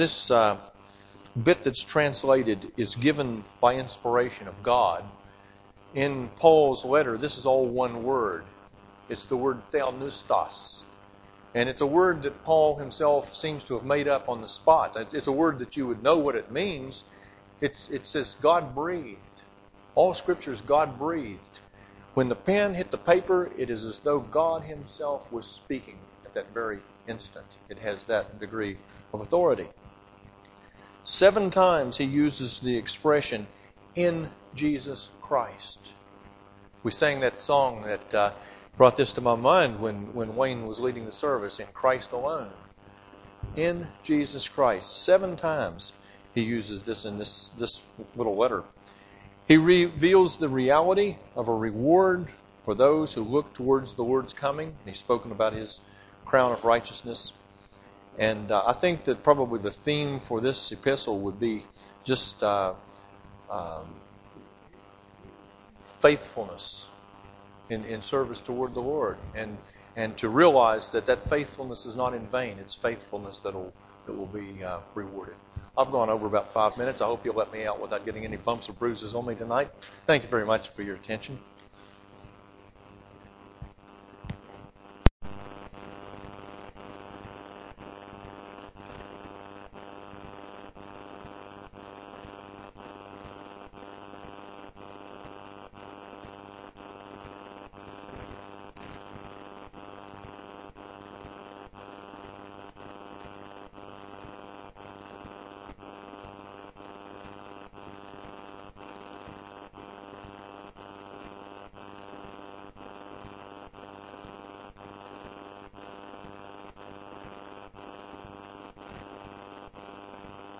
bit that's translated is given by inspiration of God. In Paul's letter, this is all one word. It's the word theopneustos. And it's a word that Paul himself seems to have made up on the spot. It's a word that you would know what it means. It says God breathed. All Scripture is God breathed. When the pen hit the paper, it is as though God himself was speaking at that very instant. It has that degree of authority. 7 times he uses the expression, in Jesus Christ. We sang that song that brought this to my mind when Wayne was leading the service, in Christ alone. In Jesus Christ. 7 times he uses this in this little letter. He reveals the reality of a reward for those who look towards the Lord's coming. He's spoken about his crown of righteousness. And I think that probably the theme for this epistle would be just faithfulness in service toward the Lord, and to realize that faithfulness is not in vain. It's faithfulness that will be rewarded. I've gone over about 5 minutes. I hope you'll let me out without getting any bumps or bruises on me tonight. Thank you very much for your attention.